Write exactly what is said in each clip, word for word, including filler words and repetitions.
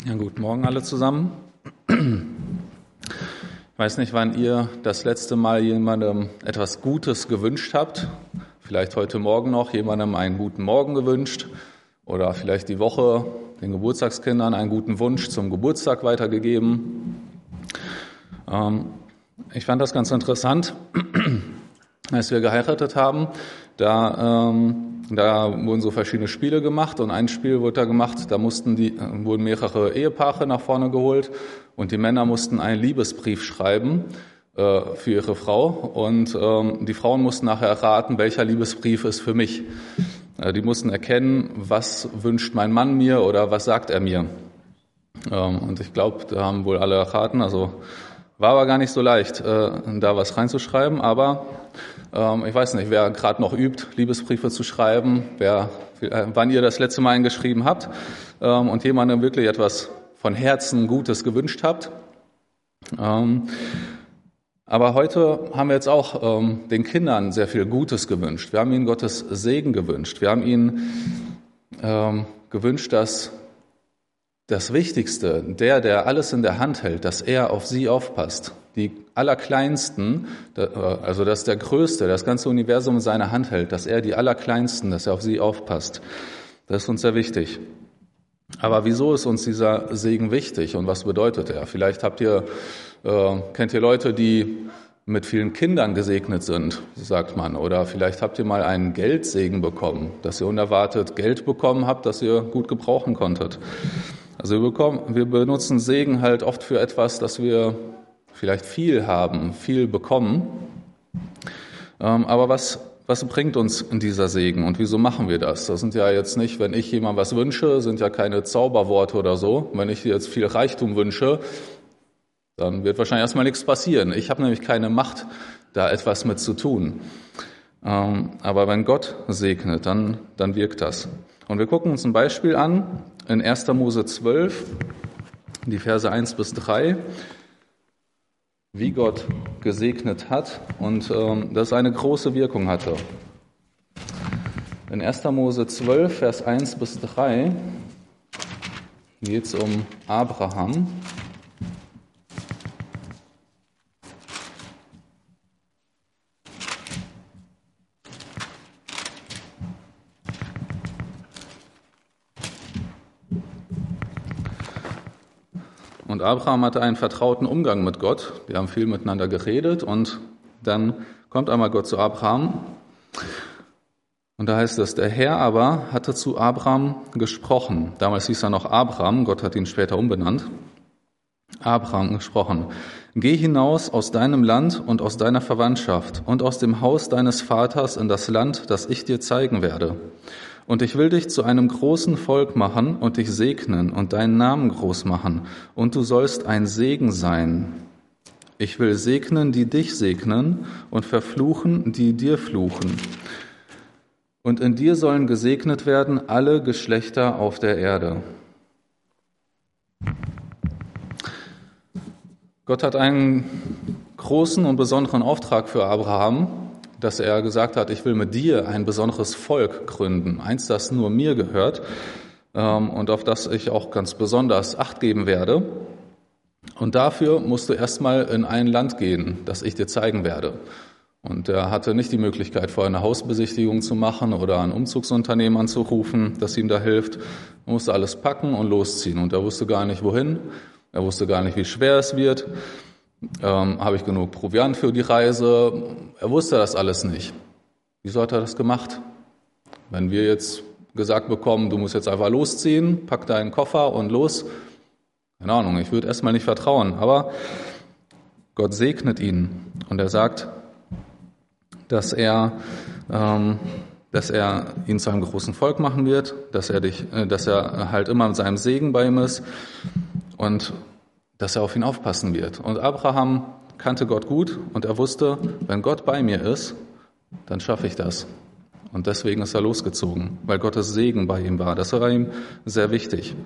Ja, guten Morgen alle zusammen. Ich weiß nicht, wann ihr das letzte Mal jemandem etwas Gutes gewünscht habt. Vielleicht heute Morgen noch jemandem einen guten Morgen gewünscht oder vielleicht die Woche den Geburtstagskindern einen guten Wunsch zum Geburtstag weitergegeben. Ähm, ich fand das ganz interessant, als wir geheiratet haben. Da ähm, Da wurden so verschiedene Spiele gemacht und ein Spiel wurde da gemacht, da mussten die, wurden mehrere Ehepaare nach vorne geholt und die Männer mussten einen Liebesbrief schreiben äh, für ihre Frau und ähm, die Frauen mussten nachher erraten, welcher Liebesbrief ist für mich. Äh, die mussten erkennen, was wünscht mein Mann mir oder was sagt er mir. Ähm, und ich glaube, da haben wohl alle erraten, also war aber gar nicht so leicht, äh, da was reinzuschreiben, aber ich weiß nicht, wer gerade noch übt, Liebesbriefe zu schreiben, wer, wann ihr das letzte Mal einen geschrieben habt und jemandem wirklich etwas von Herzen Gutes gewünscht habt. Aber heute haben wir jetzt auch den Kindern sehr viel Gutes gewünscht. Wir haben ihnen Gottes Segen gewünscht. Wir haben ihnen gewünscht, dass das Wichtigste, der, der alles in der Hand hält, dass er auf sie aufpasst. Die Allerkleinsten, also dass der Größte, das ganze Universum in seiner Hand hält, dass er die Allerkleinsten, dass er auf sie aufpasst. Das ist uns sehr wichtig. Aber wieso ist uns dieser Segen wichtig und was bedeutet er? Vielleicht habt ihr, äh, kennt ihr Leute, die mit vielen Kindern gesegnet sind, sagt man. Oder vielleicht habt ihr mal einen Geldsegen bekommen, dass ihr unerwartet Geld bekommen habt, das ihr gut gebrauchen konntet. Also wir, bekommen, wir benutzen Segen halt oft für etwas, das wir vielleicht viel haben, viel bekommen. Ähm, aber was, was bringt uns in dieser Segen und wieso machen wir das? Das sind ja jetzt nicht, wenn ich jemandem was wünsche, sind ja keine Zauberworte oder so. Wenn ich dir jetzt viel Reichtum wünsche, dann wird wahrscheinlich erstmal nichts passieren. Ich habe nämlich keine Macht, da etwas mit zu tun. Ähm, aber wenn Gott segnet, dann, dann wirkt das. Und wir gucken uns ein Beispiel an in erster Mose zwölf, die Verse eins bis drei. Wie Gott gesegnet hat und ähm, das eine große Wirkung hatte. In erster Mose zwölf, Vers eins bis drei geht es um Abraham. Und Abraham hatte einen vertrauten Umgang mit Gott. Die haben viel miteinander geredet und dann kommt einmal Gott zu Abraham. Und da heißt es, der Herr aber hatte zu Abraham gesprochen. Damals hieß er noch Abram, Gott hat ihn später umbenannt. Abraham gesprochen. Geh hinaus aus deinem Land und aus deiner Verwandtschaft und aus dem Haus deines Vaters in das Land, das ich dir zeigen werde. Und ich will dich zu einem großen Volk machen und dich segnen und deinen Namen groß machen. Und du sollst ein Segen sein. Ich will segnen, die dich segnen, und verfluchen, die dir fluchen. Und in dir sollen gesegnet werden alle Geschlechter auf der Erde. Gott hat einen großen und besonderen Auftrag für Abraham, dass er gesagt hat, ich will mit dir ein besonderes Volk gründen, eins, das nur mir gehört und auf das ich auch ganz besonders Acht geben werde. Und dafür musst du erstmal in ein Land gehen, das ich dir zeigen werde. Und er hatte nicht die Möglichkeit, vorher eine Hausbesichtigung zu machen oder ein Umzugsunternehmen anzurufen, das ihm da hilft. Er musste alles packen und losziehen und er wusste gar nicht, wohin. Er wusste gar nicht, wie schwer es wird. Ähm, habe ich genug Proviant für die Reise? Er wusste das alles nicht. Wieso hat er das gemacht? Wenn wir jetzt gesagt bekommen, du musst jetzt einfach losziehen, pack deinen Koffer und los. Keine Ahnung, ich würde erstmal nicht vertrauen. Aber Gott segnet ihn und er sagt, dass er, ähm, dass er ihn zu einem großen Volk machen wird, dass er dich, äh, dass er halt immer mit seinem Segen bei ihm ist und dass er auf ihn aufpassen wird. Und Abraham kannte Gott gut und er wusste, wenn Gott bei mir ist, dann schaffe ich das. Und deswegen ist er losgezogen, weil Gottes Segen bei ihm war. Das war ihm sehr wichtig.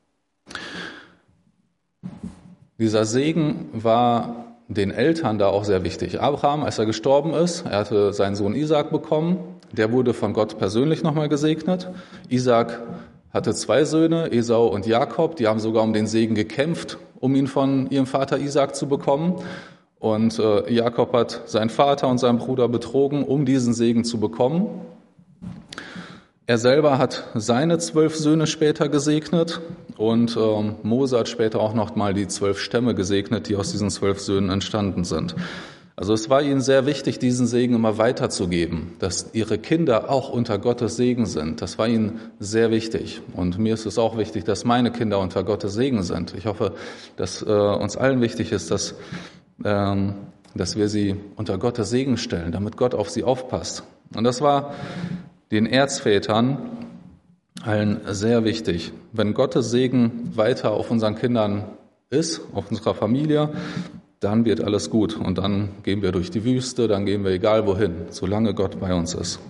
Dieser Segen war den Eltern da auch sehr wichtig. Abraham, als er gestorben ist, er hatte seinen Sohn Isaak bekommen, der wurde von Gott persönlich nochmal gesegnet. Isaak hatte zwei Söhne, Esau und Jakob, die haben sogar um den Segen gekämpft, um ihn von ihrem Vater Isaak zu bekommen. Und äh, Jakob hat seinen Vater und seinen Bruder betrogen, um diesen Segen zu bekommen. Er selber hat seine zwölf Söhne später gesegnet und ähm, Mose hat später auch noch mal die zwölf Stämme gesegnet, die aus diesen zwölf Söhnen entstanden sind. Also es war ihnen sehr wichtig, diesen Segen immer weiterzugeben, dass ihre Kinder auch unter Gottes Segen sind. Das war ihnen sehr wichtig. Und mir ist es auch wichtig, dass meine Kinder unter Gottes Segen sind. Ich hoffe, dass äh, uns allen wichtig ist, dass, ähm, dass wir sie unter Gottes Segen stellen, damit Gott auf sie aufpasst. Und das war den Erzvätern allen sehr wichtig. Wenn Gottes Segen weiter auf unseren Kindern ist, auf unserer Familie, dann wird alles gut. Und dann gehen wir durch die Wüste, dann gehen wir egal wohin, solange Gott bei uns ist.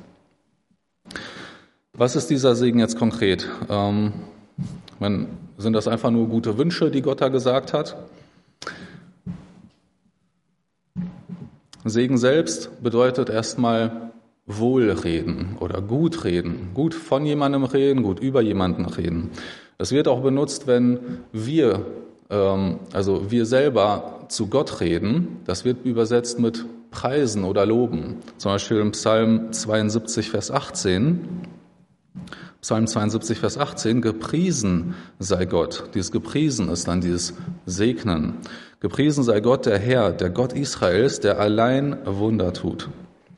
Was ist dieser Segen jetzt konkret? Ähm, sind das einfach nur gute Wünsche, die Gott da gesagt hat? Segen selbst bedeutet erstmal Wohlreden oder gut reden. Gut von jemandem reden, gut über jemanden reden. Es wird auch benutzt, wenn wir also wir selber zu Gott reden, das wird übersetzt mit Preisen oder Loben. Zum Beispiel im Psalm zweiundsiebzig, Vers achtzehn. Psalm zweiundsiebzig, Vers achtzehn, gepriesen sei Gott. Dieses gepriesen ist dann dieses Segnen. Gepriesen sei Gott, der Herr, der Gott Israels, der allein Wunder tut.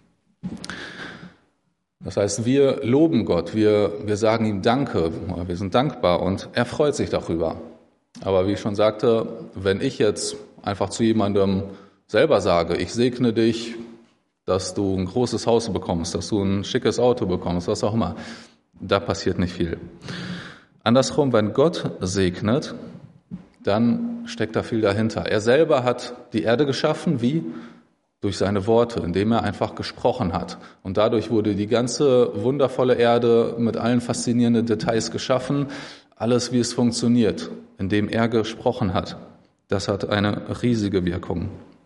Das heißt, wir loben Gott, wir, wir sagen ihm Danke, wir sind dankbar und er freut sich darüber. Aber wie ich schon sagte, wenn ich jetzt einfach zu jemandem selber sage, ich segne dich, dass du ein großes Haus bekommst, dass du ein schickes Auto bekommst, was auch immer, da passiert nicht viel. Andersrum, wenn Gott segnet, dann steckt da viel dahinter. Er selber hat die Erde geschaffen, wie? Durch seine Worte, indem er einfach gesprochen hat. Und dadurch wurde die ganze wundervolle Erde mit allen faszinierenden Details geschaffen. Alles, wie es funktioniert, indem er gesprochen hat, das hat eine riesige Wirkung.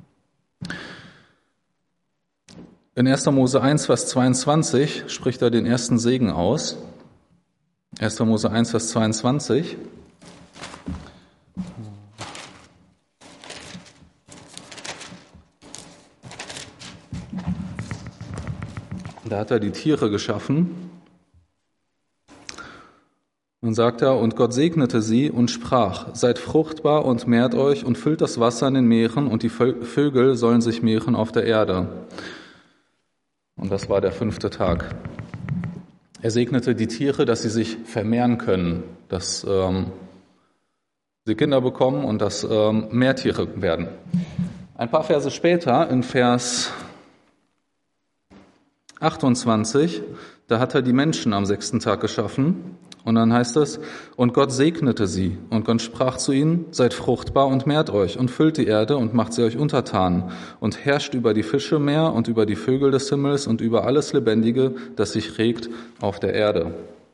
In erster Mose eins, Vers zweiundzwanzig spricht er den ersten Segen aus. erster Mose eins, Vers zweiundzwanzig. Da hat er die Tiere geschaffen. Und sagt er, und Gott segnete sie und sprach, seid fruchtbar und mehrt euch und füllt das Wasser in den Meeren und die Vögel sollen sich mehren auf der Erde. Und das war der fünfte Tag. Er segnete die Tiere, dass sie sich vermehren können, dass ähm, sie Kinder bekommen und dass ähm, mehr Tiere werden. Ein paar Verse später, in Vers achtundzwanzig, da hat er die Menschen am sechsten Tag geschaffen. Und dann heißt es, und Gott segnete sie, und Gott sprach zu ihnen, seid fruchtbar und mehrt euch, und füllt die Erde, und macht sie euch untertan, und herrscht über die Fische im Meer, und über die Vögel des Himmels, und über alles Lebendige, das sich regt auf der Erde.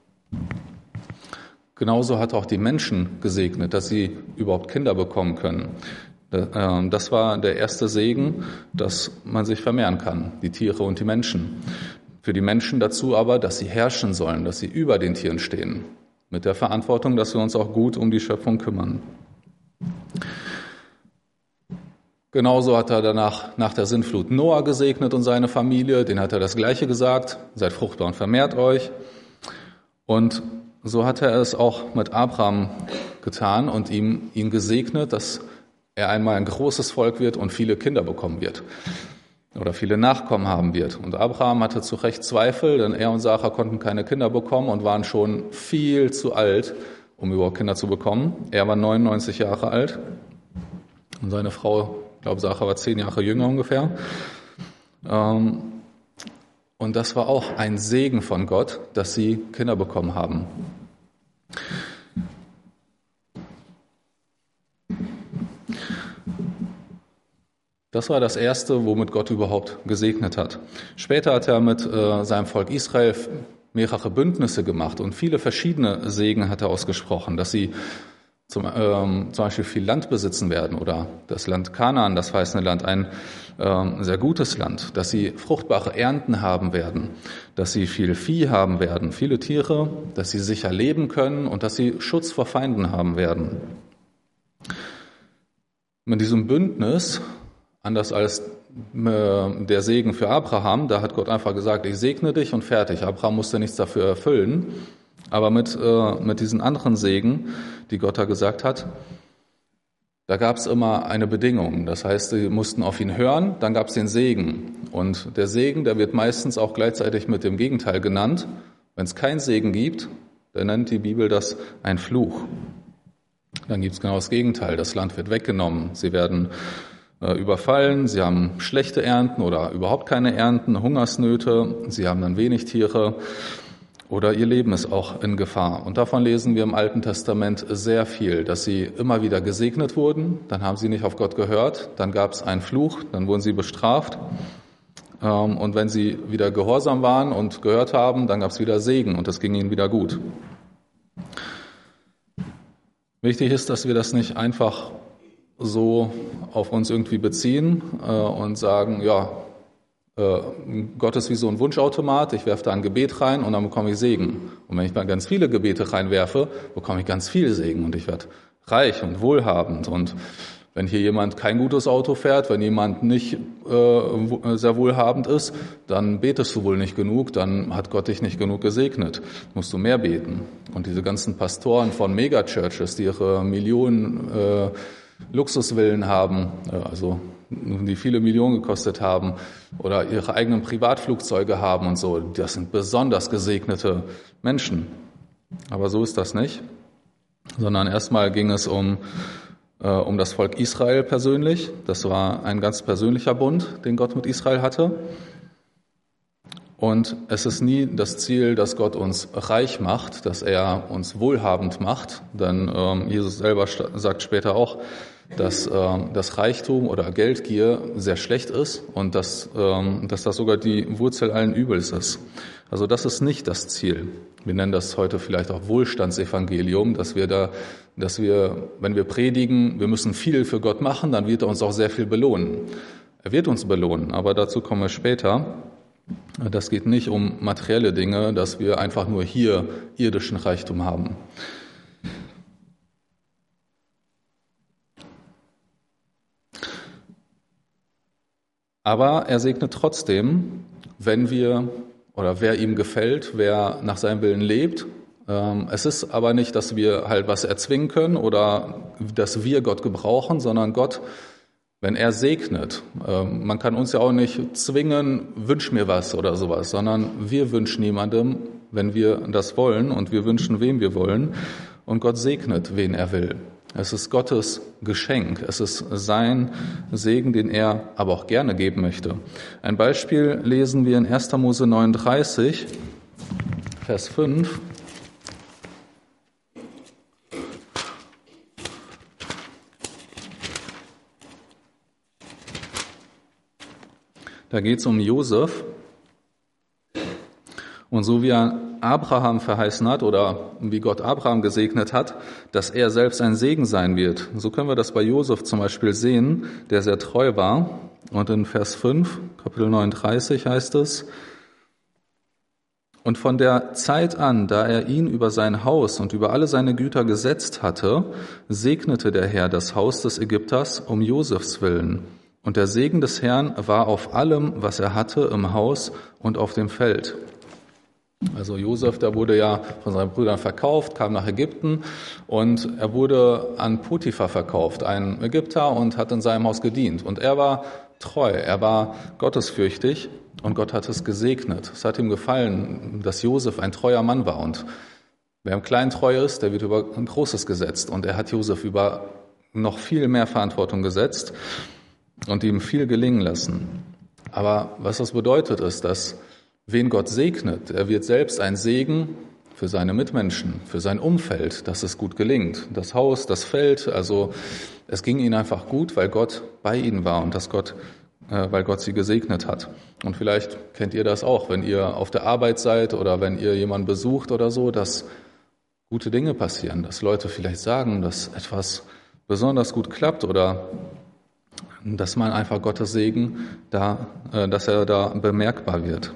Genauso hat auch die Menschen gesegnet, dass sie überhaupt Kinder bekommen können. Das war der erste Segen, dass man sich vermehren kann, die Tiere und die Menschen. Für die Menschen dazu aber, dass sie herrschen sollen, dass sie über den Tieren stehen. Mit der Verantwortung, dass wir uns auch gut um die Schöpfung kümmern. Genauso hat er danach, nach der Sintflut, Noah gesegnet und seine Familie. Den hat er das Gleiche gesagt. Seid fruchtbar und vermehrt euch. Und so hat er es auch mit Abraham getan und ihm, ihn gesegnet, dass er einmal ein großes Volk wird und viele Kinder bekommen wird. Oder viele Nachkommen haben wird. Und Abraham hatte zu Recht Zweifel, denn er und Sarah konnten keine Kinder bekommen und waren schon viel zu alt, um überhaupt Kinder zu bekommen. Er war neunundneunzig Jahre alt und seine Frau, ich glaube, Sarah war zehn Jahre jünger ungefähr. Und das war auch ein Segen von Gott, dass sie Kinder bekommen haben. Das war das Erste, womit Gott überhaupt gesegnet hat. Später hat er mit äh, seinem Volk Israel mehrere Bündnisse gemacht und viele verschiedene Segen hat er ausgesprochen, dass sie zum, ähm, zum Beispiel viel Land besitzen werden oder das Land Kanaan, das verheißene Land, ein ähm, sehr gutes Land, dass sie fruchtbare Ernten haben werden, dass sie viel Vieh haben werden, viele Tiere, dass sie sicher leben können und dass sie Schutz vor Feinden haben werden. Mit diesem Bündnis, anders als äh, der Segen für Abraham, da hat Gott einfach gesagt, ich segne dich und fertig. Abraham musste nichts dafür erfüllen. Aber mit, äh, mit diesen anderen Segen, die Gott da gesagt hat, da gab es immer eine Bedingung. Das heißt, sie mussten auf ihn hören, dann gab es den Segen. Und der Segen, der wird meistens auch gleichzeitig mit dem Gegenteil genannt. Wenn es keinen Segen gibt, dann nennt die Bibel das ein Fluch. Dann gibt es genau das Gegenteil. Das Land wird weggenommen. Sie werden äh, überfallen, sie haben schlechte Ernten oder überhaupt keine Ernten, Hungersnöte, sie haben dann wenig Tiere. Oder ihr Leben ist auch in Gefahr. Und davon lesen wir im Alten Testament sehr viel, dass sie immer wieder gesegnet wurden, dann haben sie nicht auf Gott gehört, dann gab es einen Fluch, dann wurden sie bestraft. Und wenn sie wieder gehorsam waren und gehört haben, dann gab es wieder Segen und es ging ihnen wieder gut. Wichtig ist, dass wir das nicht einfach so auf uns irgendwie beziehen und sagen, ja, Gott ist wie so ein Wunschautomat, ich werfe da ein Gebet rein und dann bekomme ich Segen. Und wenn ich dann ganz viele Gebete reinwerfe, bekomme ich ganz viel Segen und ich werde reich und wohlhabend. Und wenn hier jemand kein gutes Auto fährt, wenn jemand nicht äh, sehr wohlhabend ist, dann betest du wohl nicht genug, dann hat Gott dich nicht genug gesegnet. Musst du mehr beten. Und diese ganzen Pastoren von Megachurches, die ihre Millionen äh, Luxusvillen haben, äh, also die viele Millionen gekostet haben oder ihre eigenen Privatflugzeuge haben und so. Das sind besonders gesegnete Menschen. Aber so ist das nicht, sondern erstmal ging es um, äh, um das Volk Israel persönlich. Das war ein ganz persönlicher Bund, den Gott mit Israel hatte. Und es ist nie das Ziel, dass Gott uns reich macht, dass er uns wohlhabend macht. Denn ähm, Jesus selber sagt später auch, dass ähm, das Reichtum oder Geldgier sehr schlecht ist und dass, ähm, dass das sogar die Wurzel allen Übels ist. Also das ist nicht das Ziel. Wir nennen das heute vielleicht auch Wohlstandsevangelium, dass wir da, dass wir, wenn wir predigen, wir müssen viel für Gott machen, dann wird er uns auch sehr viel belohnen. Er wird uns belohnen, aber dazu kommen wir später. Das geht nicht um materielle Dinge, dass wir einfach nur hier irdischen Reichtum haben. Aber er segnet trotzdem, wenn wir oder wer ihm gefällt, wer nach seinem Willen lebt. Es ist aber nicht, dass wir halt was erzwingen können oder dass wir Gott gebrauchen, sondern Gott, wenn er segnet, man kann uns ja auch nicht zwingen, wünsch mir was oder sowas, sondern wir wünschen niemandem, wenn wir das wollen und wir wünschen, wem wir wollen und Gott segnet, wen er will. Es ist Gottes Geschenk, es ist sein Segen, den er aber auch gerne geben möchte. Ein Beispiel lesen wir in erster Mose neununddreißig, Vers fünf. Da geht es um Josef. Und so wie er Abraham verheißen hat oder wie Gott Abraham gesegnet hat, dass er selbst ein Segen sein wird. So können wir das bei Josef zum Beispiel sehen, der sehr treu war. Und in Vers fünf, Kapitel neununddreißig heißt es, und von der Zeit an, da er ihn über sein Haus und über alle seine Güter gesetzt hatte, segnete der Herr das Haus des Ägypters um Josefs willen. Und der Segen des Herrn war auf allem, was er hatte, im Haus und auf dem Feld. Also Josef, der wurde ja von seinen Brüdern verkauft, kam nach Ägypten und er wurde an Potiphar verkauft, ein Ägypter, und hat in seinem Haus gedient. Und er war treu, er war gottesfürchtig und Gott hat es gesegnet. Es hat ihm gefallen, dass Josef ein treuer Mann war. Und wer im Kleinen treu ist, der wird über ein Großes gesetzt. Und er hat Josef über noch viel mehr Verantwortung gesetzt und ihm viel gelingen lassen. Aber was das bedeutet, ist, dass wen Gott segnet, er wird selbst ein Segen für seine Mitmenschen, für sein Umfeld, dass es gut gelingt. Das Haus, das Feld, also es ging ihnen einfach gut, weil Gott bei ihnen war und dass Gott, äh, weil Gott sie gesegnet hat. Und vielleicht kennt ihr das auch, wenn ihr auf der Arbeit seid oder wenn ihr jemanden besucht oder so, dass gute Dinge passieren, dass Leute vielleicht sagen, dass etwas besonders gut klappt oder dass man einfach Gottes Segen da, äh, dass er da bemerkbar wird.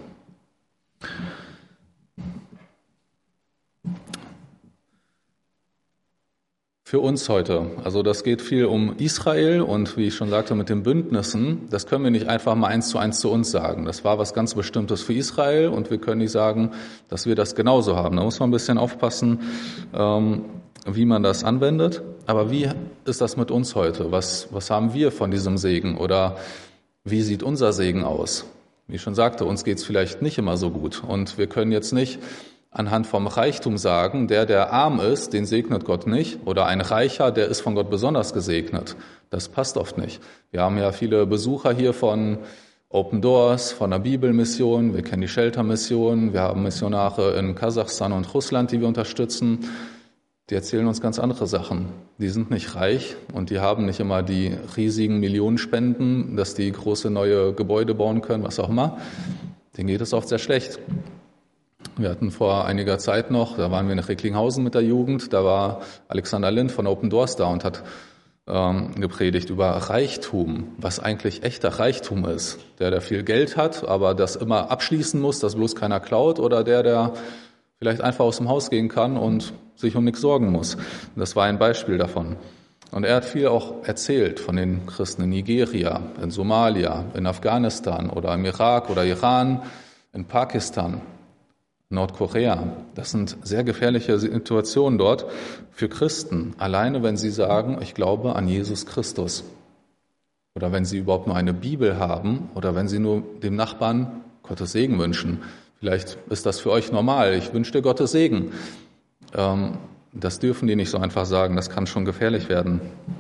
Für uns heute, also das geht viel um Israel und wie ich schon sagte mit den Bündnissen, das können wir nicht einfach mal eins zu eins zu uns sagen. Das war was ganz Bestimmtes für Israel und wir können nicht sagen, dass wir das genauso haben. Da muss man ein bisschen aufpassen, ähm, wie man das anwendet. Aber wie ist das mit uns heute? Was, was haben wir von diesem Segen oder wie sieht unser Segen aus? Wie ich schon sagte, uns geht es vielleicht nicht immer so gut und wir können jetzt nicht anhand vom Reichtum sagen, der, der arm ist, den segnet Gott nicht. Oder ein Reicher, der ist von Gott besonders gesegnet. Das passt oft nicht. Wir haben ja viele Besucher hier von Open Doors, von der Bibelmission. Wir kennen die Shelter-Mission. Wir haben Missionare in Kasachstan und Russland, die wir unterstützen. Die erzählen uns ganz andere Sachen. Die sind nicht reich und die haben nicht immer die riesigen Millionenspenden, dass die große neue Gebäude bauen können, was auch immer. Denen geht es oft sehr schlecht. Wir hatten vor einiger Zeit noch, da waren wir in Recklinghausen mit der Jugend, da war Alexander Lind von Open Doors da und hat ähm, gepredigt über Reichtum, was eigentlich echter Reichtum ist. Der, der viel Geld hat, aber das immer abschließen muss, dass bloß keiner klaut, oder der, der vielleicht einfach aus dem Haus gehen kann und sich um nichts sorgen muss. Das war ein Beispiel davon. Und er hat viel auch erzählt von den Christen in Nigeria, in Somalia, in Afghanistan oder im Irak oder Iran, in Pakistan, Nordkorea. Das sind sehr gefährliche Situationen dort für Christen, alleine wenn sie sagen, ich glaube an Jesus Christus. Oder wenn sie überhaupt nur eine Bibel haben oder wenn sie nur dem Nachbarn Gottes Segen wünschen. Vielleicht ist das für euch normal, ich wünsche dir Gottes Segen. Ähm, das dürfen die nicht so einfach sagen, das kann schon gefährlich werden.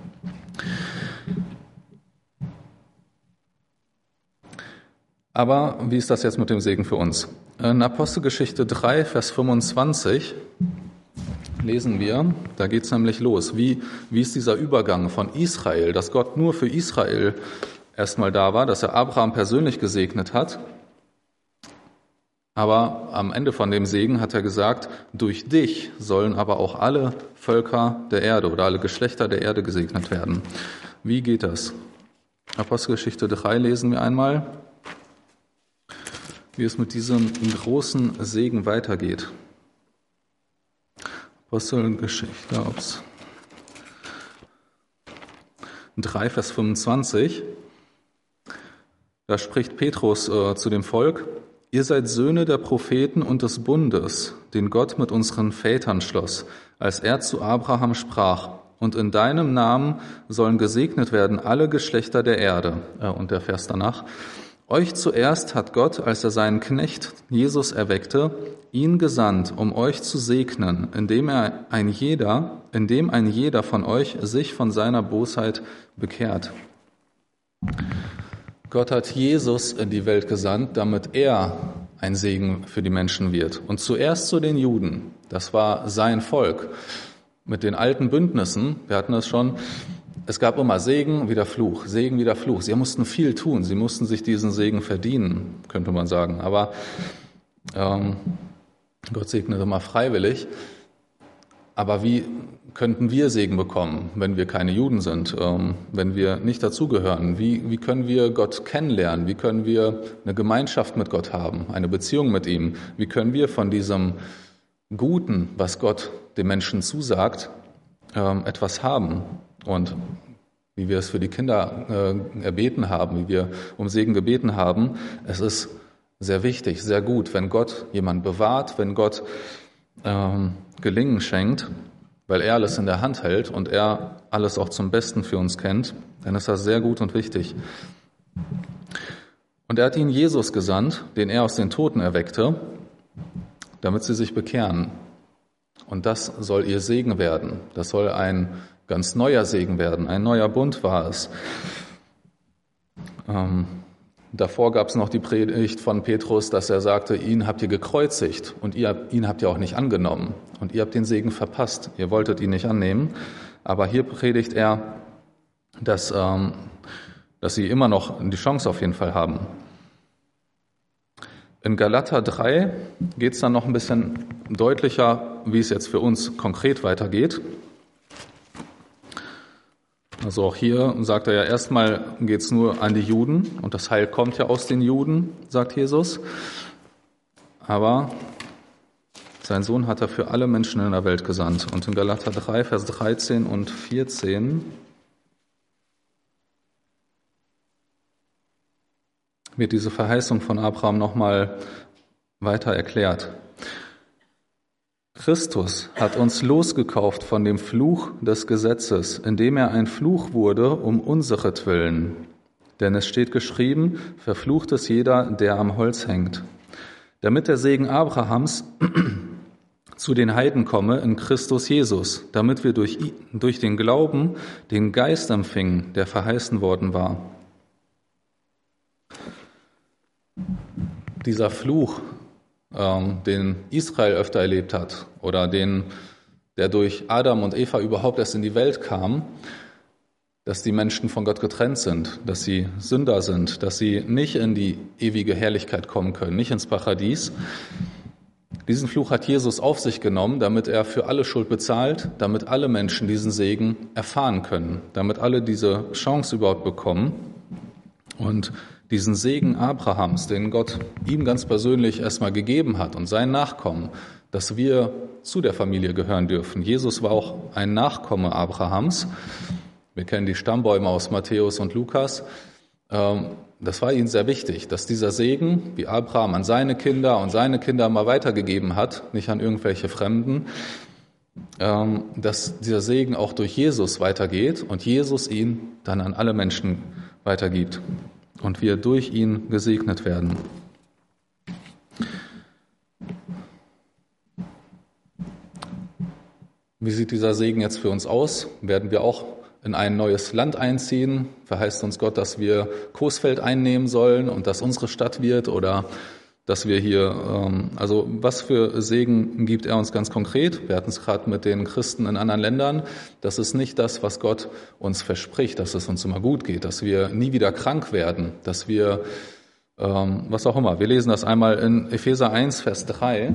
Aber wie ist das jetzt mit dem Segen für uns? In Apostelgeschichte drei, Vers fünfundzwanzig lesen wir, da geht es nämlich los. Wie, wie ist dieser Übergang von Israel, dass Gott nur für Israel erstmal da war, dass er Abraham persönlich gesegnet hat. Aber am Ende von dem Segen hat er gesagt, durch dich sollen aber auch alle Völker der Erde oder alle Geschlechter der Erde gesegnet werden. Wie geht das? Apostelgeschichte drei lesen wir einmal, wie es mit diesem großen Segen weitergeht. Apostelgeschichte, ups. drei, Vers fünfundzwanzig. Da spricht Petrus äh, zu dem Volk: Ihr seid Söhne der Propheten und des Bundes, den Gott mit unseren Vätern schloss, als er zu Abraham sprach: Und in deinem Namen sollen gesegnet werden alle Geschlechter der Erde. Äh, und der Vers danach: Euch zuerst hat Gott, als er seinen Knecht Jesus erweckte, ihn gesandt, um euch zu segnen, indem er ein jeder, indem ein jeder von euch sich von seiner Bosheit bekehrt. Gott hat Jesus in die Welt gesandt, damit er ein Segen für die Menschen wird. Und zuerst zu den Juden. Das war sein Volk. Mit den alten Bündnissen, wir hatten das schon, es gab immer Segen, wieder Fluch, Segen, wieder Fluch. Sie mussten viel tun, sie mussten sich diesen Segen verdienen, könnte man sagen. Aber ähm, Gott segnet immer freiwillig. Aber wie könnten wir Segen bekommen, wenn wir keine Juden sind, ähm, wenn wir nicht dazugehören? Wie, wie können wir Gott kennenlernen? Wie können wir eine Gemeinschaft mit Gott haben, eine Beziehung mit ihm? Wie können wir von diesem Guten, was Gott den Menschen zusagt, ähm, etwas haben? Und wie wir es für die Kinder äh, erbeten haben, wie wir um Segen gebeten haben, es ist sehr wichtig, sehr gut, wenn Gott jemand bewahrt, wenn Gott ähm, Gelingen schenkt, weil er alles in der Hand hält und er alles auch zum Besten für uns kennt, dann ist das sehr gut und wichtig. Und er hat ihnen Jesus gesandt, den er aus den Toten erweckte, damit sie sich bekehren. Und das soll ihr Segen werden. Das soll ein ganz neuer Segen werden. Ein neuer Bund war es. Ähm, davor gab es noch die Predigt von Petrus, dass er sagte, ihn habt ihr gekreuzigt und ihr, ihn habt ihr auch nicht angenommen. Und ihr habt den Segen verpasst. Ihr wolltet ihn nicht annehmen. Aber hier predigt er, dass, ähm, dass sie immer noch die Chance auf jeden Fall haben. In Galater drei geht es dann noch ein bisschen deutlicher, wie es jetzt für uns konkret weitergeht. Also auch hier sagt er ja, erstmal geht es nur an die Juden und das Heil kommt ja aus den Juden, sagt Jesus. Aber sein Sohn hat er für alle Menschen in der Welt gesandt. Und in Galater drei, Vers dreizehn und vierzehn wird diese Verheißung von Abraham nochmal weiter erklärt. Christus hat uns losgekauft von dem Fluch des Gesetzes, indem er ein Fluch wurde um unseretwillen. Denn es steht geschrieben, verflucht ist jeder, der am Holz hängt. Damit der Segen Abrahams zu den Heiden komme in Christus Jesus, damit wir durch, durch den Glauben den Geist empfingen, der verheißen worden war. Dieser Fluch, ähm, den Israel öfter erlebt hat oder den, der durch Adam und Eva überhaupt erst in die Welt kam, dass die Menschen von Gott getrennt sind, dass sie Sünder sind, dass sie nicht in die ewige Herrlichkeit kommen können, nicht ins Paradies. Diesen Fluch hat Jesus auf sich genommen, damit er für alle Schuld bezahlt, damit alle Menschen diesen Segen erfahren können, damit alle diese Chance überhaupt bekommen und diesen Segen Abrahams, den Gott ihm ganz persönlich erstmal gegeben hat und seinen Nachkommen, dass wir zu der Familie gehören dürfen. Jesus war auch ein Nachkomme Abrahams. Wir kennen die Stammbäume aus Matthäus und Lukas. Das war ihnen sehr wichtig, dass dieser Segen, wie Abraham an seine Kinder und seine Kinder mal weitergegeben hat, nicht an irgendwelche Fremden, dass dieser Segen auch durch Jesus weitergeht und Jesus ihn dann an alle Menschen weitergibt und wir durch ihn gesegnet werden. Wie sieht dieser Segen jetzt für uns aus? Werden wir auch in ein neues Land einziehen? Verheißt uns Gott, dass wir Coesfeld einnehmen sollen und dass unsere Stadt wird oder dass wir hier, ähm, also was für Segen gibt er uns ganz konkret? Wir hatten es gerade mit den Christen in anderen Ländern. Das ist nicht das, was Gott uns verspricht, dass es uns immer gut geht, dass wir nie wieder krank werden, dass wir, ähm, was auch immer. Wir lesen das einmal in Epheser eins, Vers drei.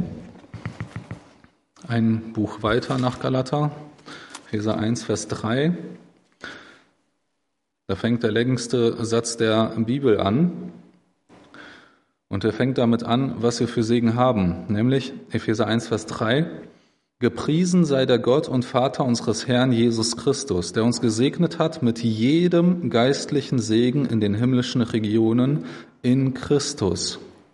Ein Buch weiter nach Galater. Epheser eins, Vers drei. Da fängt der längste Satz der Bibel an. Und er fängt damit an, was wir für Segen haben, nämlich Epheser eins, Vers drei. Gepriesen sei der Gott und Vater unseres Herrn Jesus Christus, der uns gesegnet hat mit jedem geistlichen Segen in den himmlischen Regionen in Christus.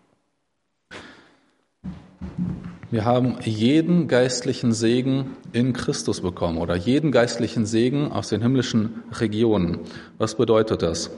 Wir haben jeden geistlichen Segen in Christus bekommen oder jeden geistlichen Segen aus den himmlischen Regionen. Was bedeutet das?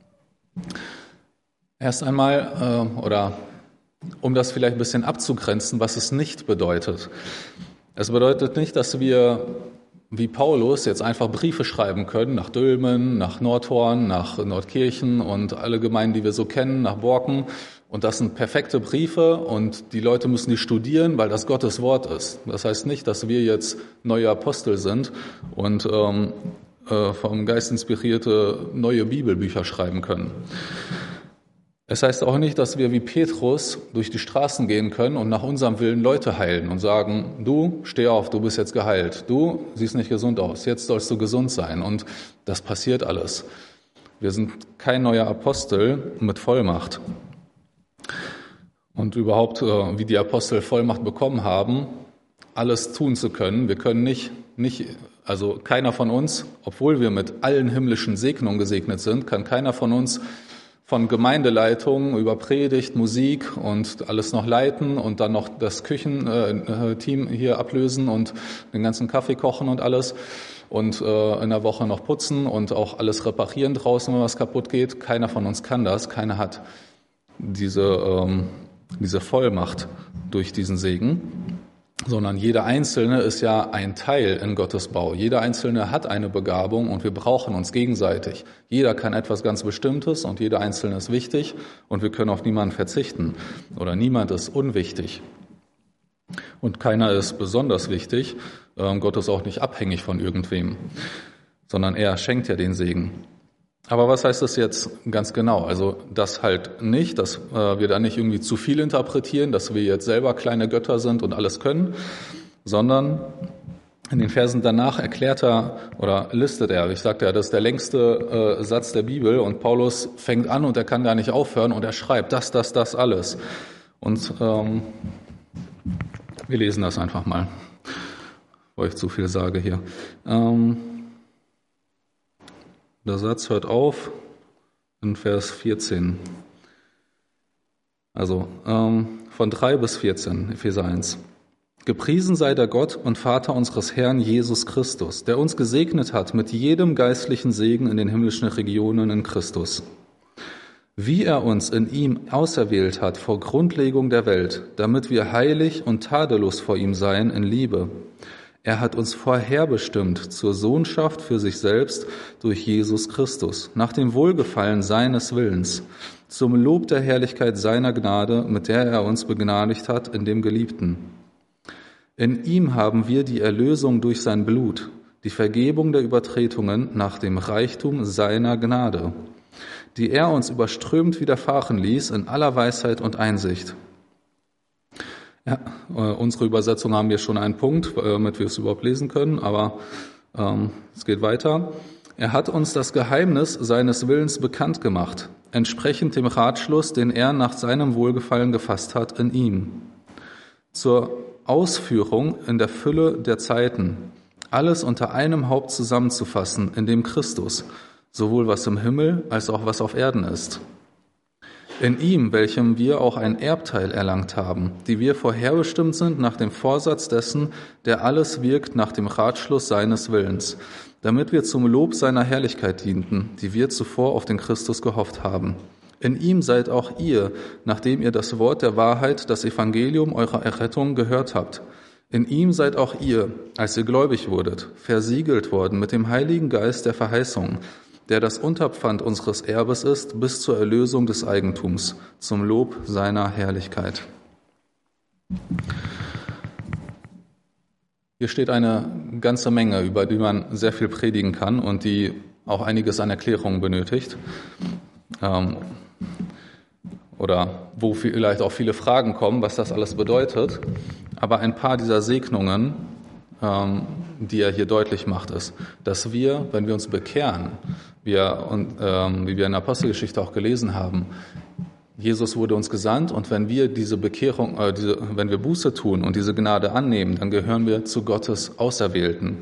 Erst einmal, äh, oder um das vielleicht ein bisschen abzugrenzen, was es nicht bedeutet. Es bedeutet nicht, dass wir wie Paulus jetzt einfach Briefe schreiben können nach Dülmen, nach Nordhorn, nach Nordkirchen und alle Gemeinden, die wir so kennen, nach Borken. Und das sind perfekte Briefe und die Leute müssen die studieren, weil das Gottes Wort ist. Das heißt nicht, dass wir jetzt neue Apostel sind und ähm, äh, vom Geist inspirierte neue Bibelbücher schreiben können. Es heißt auch nicht, dass wir wie Petrus durch die Straßen gehen können und nach unserem Willen Leute heilen und sagen, du, steh auf, du bist jetzt geheilt. Du siehst nicht gesund aus, jetzt sollst du gesund sein. Und das passiert alles. Wir sind kein neuer Apostel mit Vollmacht. Und überhaupt, wie die Apostel Vollmacht bekommen haben, alles tun zu können. Wir können nicht, nicht, also keiner von uns, obwohl wir mit allen himmlischen Segnungen gesegnet sind, kann keiner von uns von Gemeindeleitung über Predigt, Musik und alles noch leiten und dann noch das Küchenteam hier ablösen und den ganzen Kaffee kochen und alles und äh, in der Woche noch putzen und auch alles reparieren draußen, wenn was kaputt geht. Keiner von uns kann das. Keiner hat diese, ähm, diese Vollmacht durch diesen Segen, sondern jeder Einzelne ist ja ein Teil in Gottes Bau. Jeder Einzelne hat eine Begabung und wir brauchen uns gegenseitig. Jeder kann etwas ganz Bestimmtes und jeder Einzelne ist wichtig und wir können auf niemanden verzichten oder niemand ist unwichtig. Und keiner ist besonders wichtig. Gott ist auch nicht abhängig von irgendwem, sondern er schenkt ja den Segen. Aber was heißt das jetzt ganz genau? Also das halt nicht, dass äh, wir da nicht irgendwie zu viel interpretieren, dass wir jetzt selber kleine Götter sind und alles können, sondern in den Versen danach erklärt er oder listet er, ich sagte ja, das ist der längste äh, Satz der Bibel und Paulus fängt an und er kann gar nicht aufhören und er schreibt das, das, das alles. Und ähm, wir lesen das einfach mal, bevor ich zu viel sage hier. Ähm, Der Satz hört auf in Vers vierzehn. Also ähm, von drei bis vierzehn, Epheser eins. Gepriesen sei der Gott und Vater unseres Herrn Jesus Christus, der uns gesegnet hat mit jedem geistlichen Segen in den himmlischen Regionen in Christus. Wie er uns in ihm auserwählt hat vor Grundlegung der Welt, damit wir heilig und tadellos vor ihm seien in Liebe. Er hat uns vorherbestimmt zur Sohnschaft für sich selbst durch Jesus Christus, nach dem Wohlgefallen seines Willens, zum Lob der Herrlichkeit seiner Gnade, mit der er uns begnadigt hat in dem Geliebten. In ihm haben wir die Erlösung durch sein Blut, die Vergebung der Übertretungen nach dem Reichtum seiner Gnade, die er uns überströmt widerfahren ließ in aller Weisheit und Einsicht. Ja, äh, unsere Übersetzung haben wir schon einen Punkt, damit wir es überhaupt lesen können, aber ähm, es geht weiter. Er hat uns das Geheimnis seines Willens bekannt gemacht, entsprechend dem Ratschluss, den er nach seinem Wohlgefallen gefasst hat in ihm. Zur Ausführung in der Fülle der Zeiten, alles unter einem Haupt zusammenzufassen, in dem Christus, sowohl was im Himmel als auch was auf Erden ist. In ihm, welchem wir auch ein Erbteil erlangt haben, die wir vorherbestimmt sind nach dem Vorsatz dessen, der alles wirkt nach dem Ratschluss seines Willens, damit wir zum Lob seiner Herrlichkeit dienten, die wir zuvor auf den Christus gehofft haben. In ihm seid auch ihr, nachdem ihr das Wort der Wahrheit, das Evangelium eurer Errettung gehört habt. In ihm seid auch ihr, als ihr gläubig wurdet, versiegelt worden mit dem Heiligen Geist der Verheißung, der das Unterpfand unseres Erbes ist, bis zur Erlösung des Eigentums, zum Lob seiner Herrlichkeit. Hier steht eine ganze Menge, über die man sehr viel predigen kann und die auch einiges an Erklärungen benötigt. Ähm, oder wo vielleicht auch viele Fragen kommen, was das alles bedeutet. Aber ein paar dieser Segnungen, ähm, die er hier deutlich macht, ist, dass wir, wenn wir uns bekehren, wir, und, ähm, wie wir in der Apostelgeschichte auch gelesen haben, Jesus wurde uns gesandt und wenn wir diese Bekehrung, äh, diese, wenn wir Buße tun und diese Gnade annehmen, dann gehören wir zu Gottes Auserwählten.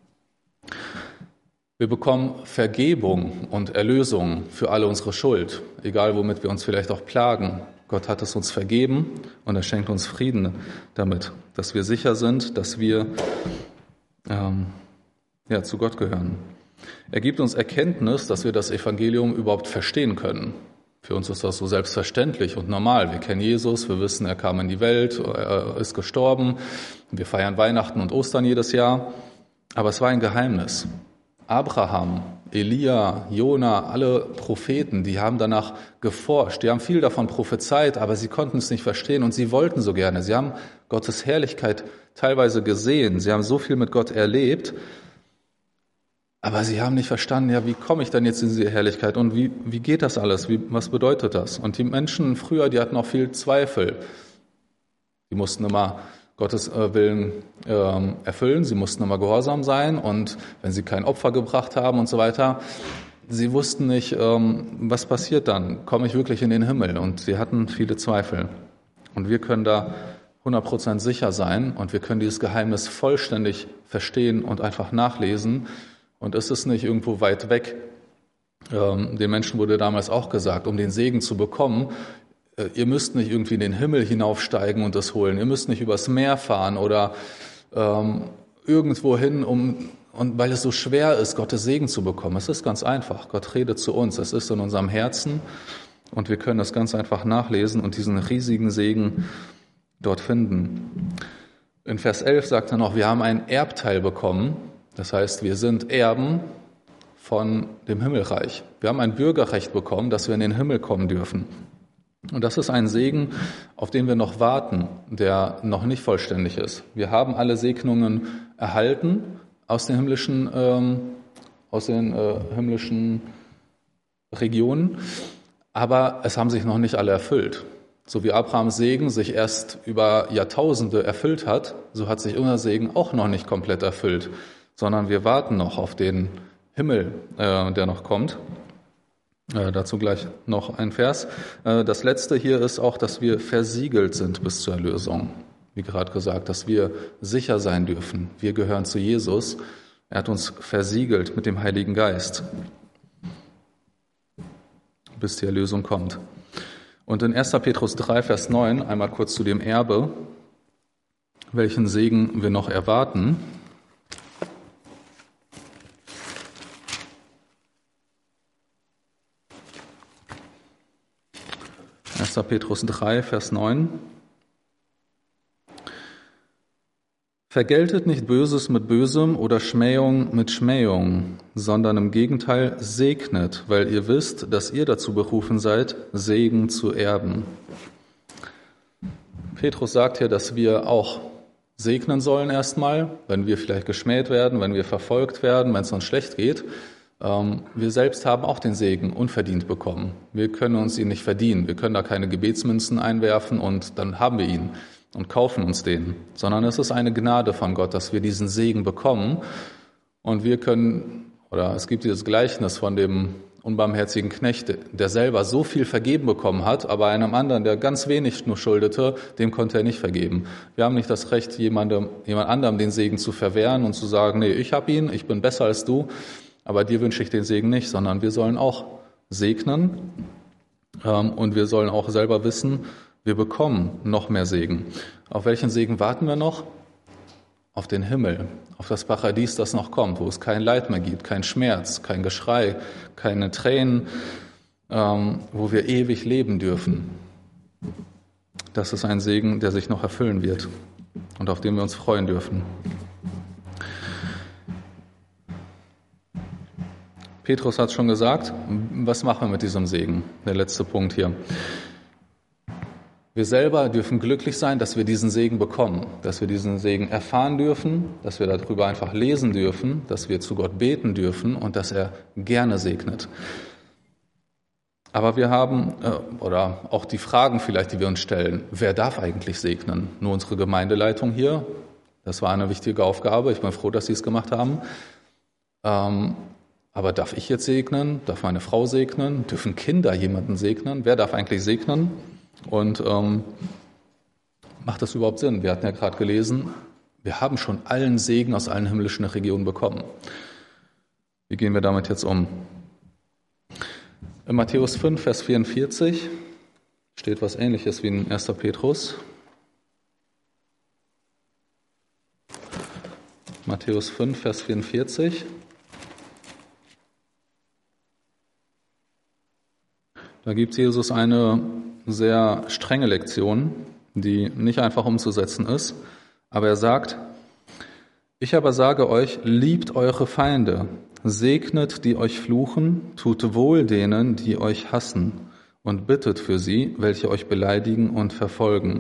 Wir bekommen Vergebung und Erlösung für alle unsere Schuld, egal womit wir uns vielleicht auch plagen. Gott hat es uns vergeben und er schenkt uns Frieden damit, dass wir sicher sind, dass wir ähm, ja, zu Gott gehören. Er gibt uns Erkenntnis, dass wir das Evangelium überhaupt verstehen können. Für uns ist das so selbstverständlich und normal. Wir kennen Jesus, wir wissen, er kam in die Welt, er ist gestorben. Wir feiern Weihnachten und Ostern jedes Jahr. Aber es war ein Geheimnis. Abraham, Elia, Jona, alle Propheten, die haben danach geforscht. Die haben viel davon prophezeit, aber sie konnten es nicht verstehen und sie wollten so gerne. Sie haben Gottes Herrlichkeit teilweise gesehen. Sie haben so viel mit Gott erlebt. Aber sie haben nicht verstanden, ja, wie komme ich denn jetzt in diese Herrlichkeit und wie, wie geht das alles, wie, was bedeutet das? Und die Menschen früher, die hatten auch viel Zweifel. Die mussten immer Gottes Willen äh, erfüllen, sie mussten immer gehorsam sein und wenn sie kein Opfer gebracht haben und so weiter, sie wussten nicht, ähm, was passiert dann, komme ich wirklich in den Himmel? Und sie hatten viele Zweifel. Und wir können da hundert Prozent sicher sein und wir können dieses Geheimnis vollständig verstehen und einfach nachlesen. Und es ist nicht irgendwo weit weg. Ähm, den Menschen wurde damals auch gesagt, um den Segen zu bekommen, äh, ihr müsst nicht irgendwie in den Himmel hinaufsteigen und das holen. Ihr müsst nicht übers Meer fahren oder ähm, irgendwo hin, um, und weil es so schwer ist, Gottes Segen zu bekommen. Es ist ganz einfach. Gott redet zu uns. Es ist in unserem Herzen und wir können das ganz einfach nachlesen und diesen riesigen Segen dort finden. In Vers elf sagt er noch, wir haben einen Erbteil bekommen. Das heißt, wir sind Erben von dem Himmelreich. Wir haben ein Bürgerrecht bekommen, dass wir in den Himmel kommen dürfen. Und das ist ein Segen, auf den wir noch warten, der noch nicht vollständig ist. Wir haben alle Segnungen erhalten aus den himmlischen, ähm, aus den äh, himmlischen Regionen, aber es haben sich noch nicht alle erfüllt. So wie Abrahams Segen sich erst über Jahrtausende erfüllt hat, so hat sich unser Segen auch noch nicht komplett erfüllt, sondern wir warten noch auf den Himmel, äh, der noch kommt. Äh, dazu gleich noch ein Vers. Äh, das letzte hier ist auch, dass wir versiegelt sind bis zur Erlösung. Wie gerade gesagt, dass wir sicher sein dürfen. Wir gehören zu Jesus. Er hat uns versiegelt mit dem Heiligen Geist, bis die Erlösung kommt. Und in erster Petrus drei, Vers neun, einmal kurz zu dem Erbe, welchen Segen wir noch erwarten. erster Petrus drei, Vers neun. Vergeltet nicht Böses mit Bösem oder Schmähung mit Schmähung, sondern im Gegenteil segnet, weil ihr wisst, dass ihr dazu berufen seid, Segen zu erben. Petrus sagt hier, dass wir auch segnen sollen erstmal, wenn wir vielleicht geschmäht werden, wenn wir verfolgt werden, wenn es uns schlecht geht. Wir selbst haben auch den Segen unverdient bekommen. Wir können uns ihn nicht verdienen. Wir können da keine Gebetsmünzen einwerfen und dann haben wir ihn und kaufen uns den, sondern es ist eine Gnade von Gott, dass wir diesen Segen bekommen. Und wir können, oder es gibt dieses Gleichnis von dem unbarmherzigen Knecht, der selber so viel vergeben bekommen hat, aber einem anderen, der ganz wenig nur schuldete, dem konnte er nicht vergeben. Wir haben nicht das Recht, jemandem, jemand anderem den Segen zu verwehren und zu sagen, nee, ich habe ihn, ich bin besser als du, aber dir wünsche ich den Segen nicht, sondern wir sollen auch segnen ähm, und wir sollen auch selber wissen, wir bekommen noch mehr Segen. Auf welchen Segen warten wir noch? Auf den Himmel, auf das Paradies, das noch kommt, wo es kein Leid mehr gibt, kein Schmerz, kein Geschrei, keine Tränen, ähm, wo wir ewig leben dürfen. Das ist ein Segen, der sich noch erfüllen wird und auf den wir uns freuen dürfen. Petrus hat schon gesagt, was machen wir mit diesem Segen? Der letzte Punkt hier. Wir selber dürfen glücklich sein, dass wir diesen Segen bekommen, dass wir diesen Segen erfahren dürfen, dass wir darüber einfach lesen dürfen, dass wir zu Gott beten dürfen und dass er gerne segnet. Aber wir haben, oder auch die Fragen vielleicht, die wir uns stellen, wer darf eigentlich segnen? Nur unsere Gemeindeleitung hier, das war eine wichtige Aufgabe, ich bin froh, dass sie es gemacht haben. Aber darf ich jetzt segnen? Darf meine Frau segnen? Dürfen Kinder jemanden segnen? Wer darf eigentlich segnen? Und ähm, macht das überhaupt Sinn? Wir hatten ja gerade gelesen, wir haben schon allen Segen aus allen himmlischen Regionen bekommen. Wie gehen wir damit jetzt um? In Matthäus fünf, Vers vierundvierzig steht was Ähnliches wie in erster Petrus. Matthäus fünf, Vers vierundvierzig. Da gibt Jesus eine sehr strenge Lektion, die nicht einfach umzusetzen ist. Aber er sagt, ich aber sage euch, liebt eure Feinde, segnet, die euch fluchen, tut wohl denen, die euch hassen, und bittet für sie, welche euch beleidigen und verfolgen.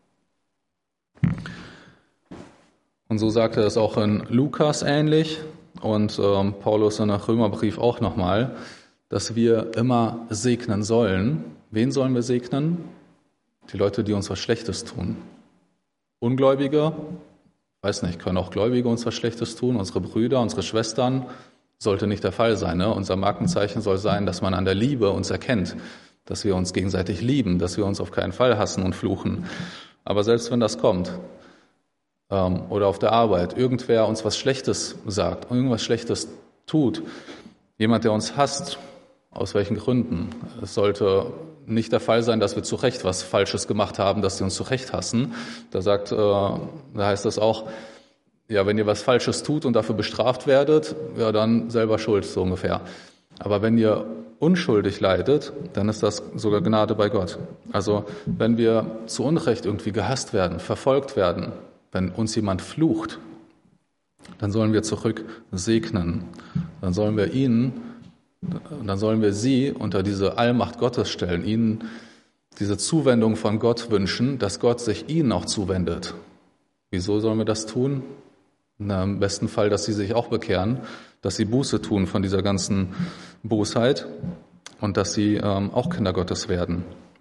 Und so sagt er es auch in Lukas ähnlich und ähm, Paulus in der Römerbrief auch nochmal, dass wir immer segnen sollen. Wen sollen wir segnen? Die Leute, die uns was Schlechtes tun. Ungläubige, weiß nicht, können auch Gläubige uns was Schlechtes tun, unsere Brüder, unsere Schwestern, sollte nicht der Fall sein. Ne? Unser Markenzeichen soll sein, dass man an der Liebe uns erkennt, dass wir uns gegenseitig lieben, dass wir uns auf keinen Fall hassen und fluchen. Aber selbst wenn das kommt, ähm, oder auf der Arbeit, irgendwer uns was Schlechtes sagt, irgendwas Schlechtes tut, jemand, der uns hasst, aus welchen Gründen? Es sollte nicht der Fall sein, dass wir zu Recht was Falsches gemacht haben, dass sie uns zu Recht hassen. Da sagt, äh, da heißt das auch, ja, wenn ihr was Falsches tut und dafür bestraft werdet, ja, dann selber schuld, so ungefähr. Aber wenn ihr unschuldig leidet, dann ist das sogar Gnade bei Gott. Also wenn wir zu Unrecht irgendwie gehasst werden, verfolgt werden, wenn uns jemand flucht, dann sollen wir zurück segnen. Dann sollen wir ihnen Dann sollen wir sie unter diese Allmacht Gottes stellen, ihnen diese Zuwendung von Gott wünschen, dass Gott sich ihnen auch zuwendet. Wieso sollen wir das tun? Na, im besten Fall, dass sie sich auch bekehren, dass sie Buße tun von dieser ganzen Bosheit. und dass sie ähm, auch Kinder Gottes werden.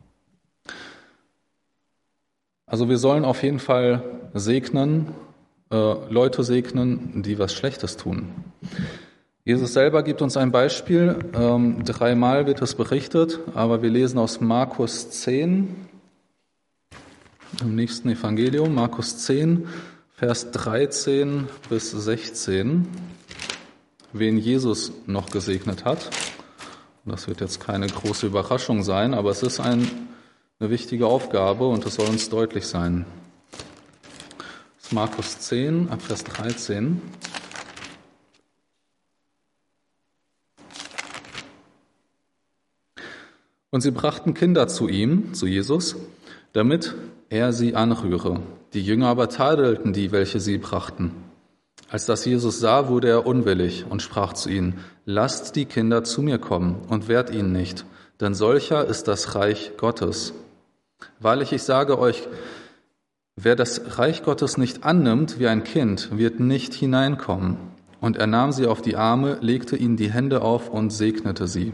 Also wir sollen auf jeden Fall segnen, äh, Leute segnen, die was Schlechtes tun. Jesus selber gibt uns ein Beispiel. Ähm, dreimal wird es berichtet, aber wir lesen aus Markus zehn, im nächsten Evangelium, Markus zehn, Vers dreizehn bis sechzehn, wen Jesus noch gesegnet hat. Das wird jetzt keine große Überraschung sein, aber es ist ein, eine wichtige Aufgabe und es soll uns deutlich sein. Das ist Markus zehn, ab Vers dreizehn. Und sie brachten Kinder zu ihm, zu Jesus, damit er sie anrühre. Die Jünger aber tadelten die, welche sie brachten. Als das Jesus sah, wurde er unwillig und sprach zu ihnen: Lasst die Kinder zu mir kommen und wehrt ihnen nicht, denn solcher ist das Reich Gottes. Wahrlich, ich sage euch, wer das Reich Gottes nicht annimmt wie ein Kind, wird nicht hineinkommen. Und er nahm sie auf die Arme, legte ihnen die Hände auf und segnete sie.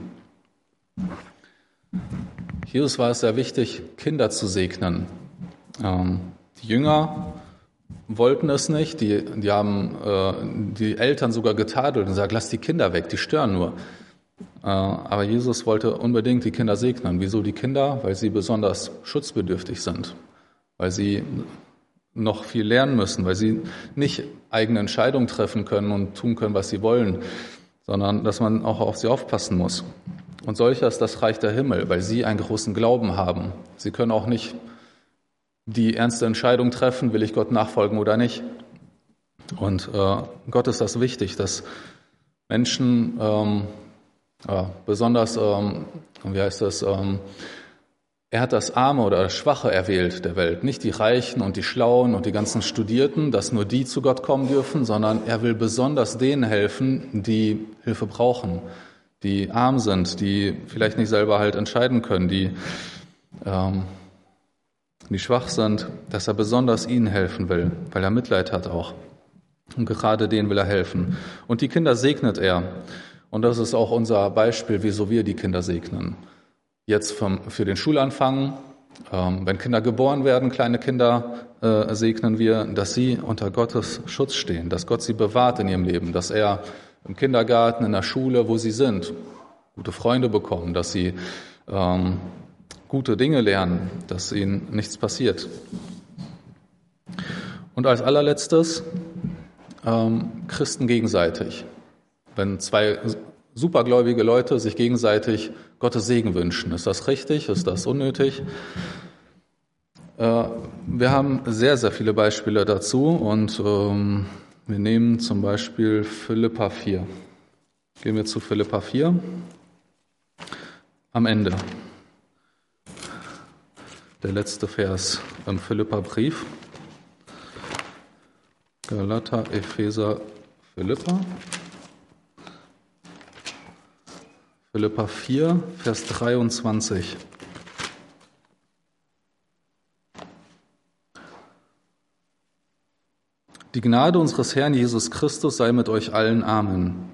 Jesus war es sehr wichtig, Kinder zu segnen. Ähm, die Jünger wollten es nicht, die, die haben äh, die Eltern sogar getadelt und gesagt, lass die Kinder weg, die stören nur. Äh, aber Jesus wollte unbedingt die Kinder segnen. Wieso die Kinder? Weil sie besonders schutzbedürftig sind, weil sie noch viel lernen müssen, weil sie nicht eigene Entscheidungen treffen können und tun können, was sie wollen, sondern dass man auch auf sie aufpassen muss. Und solcher ist das Reich der Himmel, weil sie einen großen Glauben haben. Sie können auch nicht die ernste Entscheidung treffen, will ich Gott nachfolgen oder nicht. Und äh, Gott ist das wichtig, dass Menschen ähm, ja, besonders, ähm, wie heißt das, ähm, er hat das Arme oder das Schwache erwählt der Welt, nicht die Reichen und die Schlauen und die ganzen Studierten, dass nur die zu Gott kommen dürfen, sondern er will besonders denen helfen, die Hilfe brauchen, die arm sind, die vielleicht nicht selber halt entscheiden können, die, ähm, die schwach sind, dass er besonders ihnen helfen will, weil er Mitleid hat auch. Und gerade denen will er helfen. Und die Kinder segnet er. Und das ist auch unser Beispiel, wieso wir die Kinder segnen. Jetzt vom, für den Schulanfang, ähm, wenn Kinder geboren werden, kleine Kinder, äh, segnen wir, dass sie unter Gottes Schutz stehen, dass Gott sie bewahrt in ihrem Leben, dass er im Kindergarten, in der Schule, wo sie sind, gute Freunde bekommen, dass sie ähm, gute Dinge lernen, dass ihnen nichts passiert. Und als allerletztes ähm, Christen gegenseitig. Wenn zwei supergläubige Leute sich gegenseitig Gottes Segen wünschen, ist das richtig? Ist das unnötig? Äh, wir haben sehr, sehr viele Beispiele dazu und ähm, wir nehmen zum Beispiel Philipper vier. Gehen wir zu Philipper vier. Am Ende. Der letzte Vers im Philipperbrief. Galater, Epheser, Philipper. Philipper vier, Vers dreiundzwanzig. Die Gnade unseres Herrn Jesus Christus sei mit euch allen. Amen.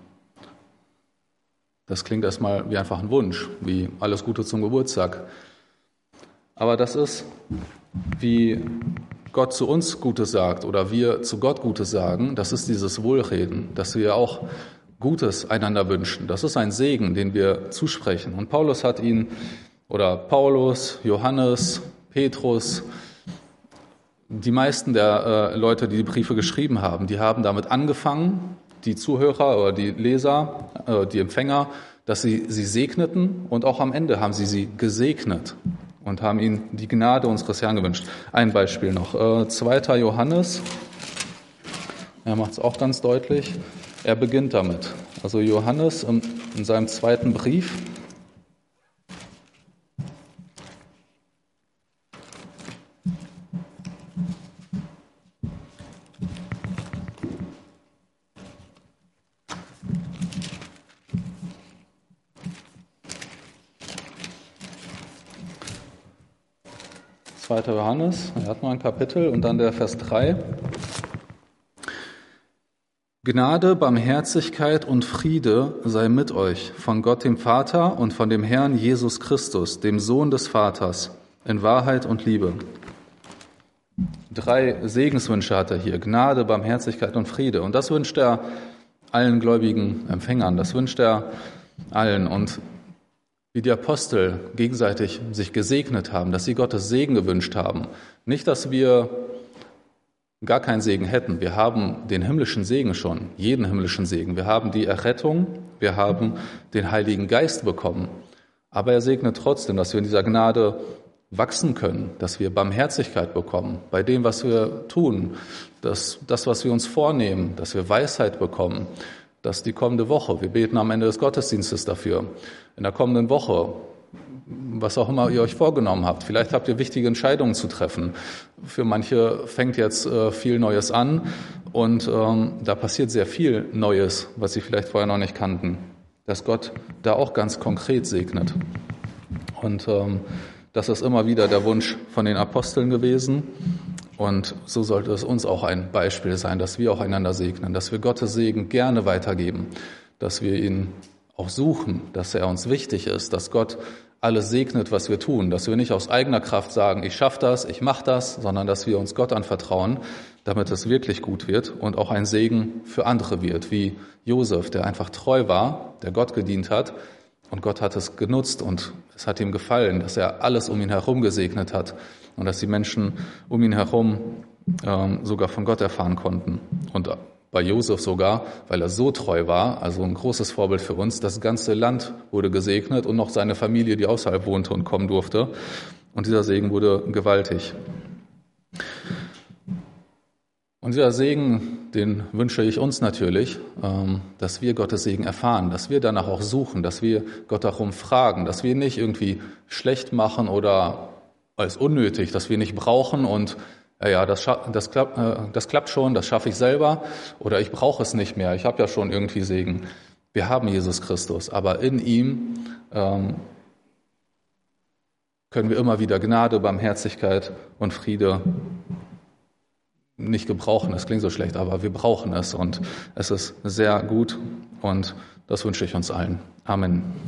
Das klingt erstmal wie einfach ein Wunsch, wie alles Gute zum Geburtstag. Aber das ist, wie Gott zu uns Gutes sagt oder wir zu Gott Gutes sagen, das ist dieses Wohlreden, dass wir auch Gutes einander wünschen. Das ist ein Segen, den wir zusprechen. Und Paulus hat ihn, oder Paulus, Johannes, Petrus, die meisten der äh, Leute, die die Briefe geschrieben haben, die haben damit angefangen, die Zuhörer oder die Leser, äh, die Empfänger, dass sie sie segneten und auch am Ende haben sie sie gesegnet und haben ihnen die Gnade unseres Herrn gewünscht. Ein Beispiel noch, äh, zweiter Johannes, er macht es auch ganz deutlich, er beginnt damit. Also Johannes in, in seinem zweiten Brief, zweiter Johannes, er hat nur ein Kapitel und dann der Vers drei. Gnade, Barmherzigkeit und Friede sei mit euch von Gott dem Vater und von dem Herrn Jesus Christus, dem Sohn des Vaters, in Wahrheit und Liebe. Drei Segenswünsche hat er hier: Gnade, Barmherzigkeit und Friede. Und das wünscht er allen gläubigen Empfängern, das wünscht er allen. Und wie die Apostel gegenseitig sich gesegnet haben, dass sie Gottes Segen gewünscht haben. Nicht, dass wir gar keinen Segen hätten. Wir haben den himmlischen Segen schon, jeden himmlischen Segen. Wir haben die Errettung, wir haben den Heiligen Geist bekommen. Aber er segnet trotzdem, dass wir in dieser Gnade wachsen können, dass wir Barmherzigkeit bekommen bei dem, was wir tun, dass das, was wir uns vornehmen, dass wir Weisheit bekommen, dass die kommende Woche, wir beten am Ende des Gottesdienstes dafür, in der kommenden Woche, was auch immer ihr euch vorgenommen habt. Vielleicht habt ihr wichtige Entscheidungen zu treffen. Für manche fängt jetzt äh, viel Neues an und ähm, da passiert sehr viel Neues, was sie vielleicht vorher noch nicht kannten, dass Gott da auch ganz konkret segnet. Und ähm, das ist immer wieder der Wunsch von den Aposteln gewesen. Und so sollte es uns auch ein Beispiel sein, dass wir auch einander segnen, dass wir Gottes Segen gerne weitergeben, dass wir ihn auch suchen, dass er uns wichtig ist, dass Gott alles segnet, was wir tun, dass wir nicht aus eigener Kraft sagen, ich schaffe das, ich mache das, sondern dass wir uns Gott anvertrauen, damit es wirklich gut wird und auch ein Segen für andere wird, wie Josef, der einfach treu war, der Gott gedient hat und Gott hat es genutzt und es hat ihm gefallen, dass er alles um ihn herum gesegnet hat und dass die Menschen um ihn herum ähm, sogar von Gott erfahren konnten. Und bei Josef sogar, weil er so treu war, also ein großes Vorbild für uns, das ganze Land wurde gesegnet und noch seine Familie, die außerhalb wohnte und kommen durfte. Und dieser Segen wurde gewaltig. Und dieser Segen, den wünsche ich uns natürlich, dass wir Gottes Segen erfahren, dass wir danach auch suchen, dass wir Gott darum fragen, dass wir nicht irgendwie schlecht machen oder als unnötig, dass wir nicht brauchen und ja, ja, das, das, klappt, das klappt schon, das schaffe ich selber oder ich brauche es nicht mehr, ich habe ja schon irgendwie Segen. Wir haben Jesus Christus, aber in ihm ähm, können wir immer wieder Gnade, Barmherzigkeit und Friede nicht gebrauchen. Das klingt so schlecht, aber wir brauchen es und es ist sehr gut und das wünsche ich uns allen. Amen.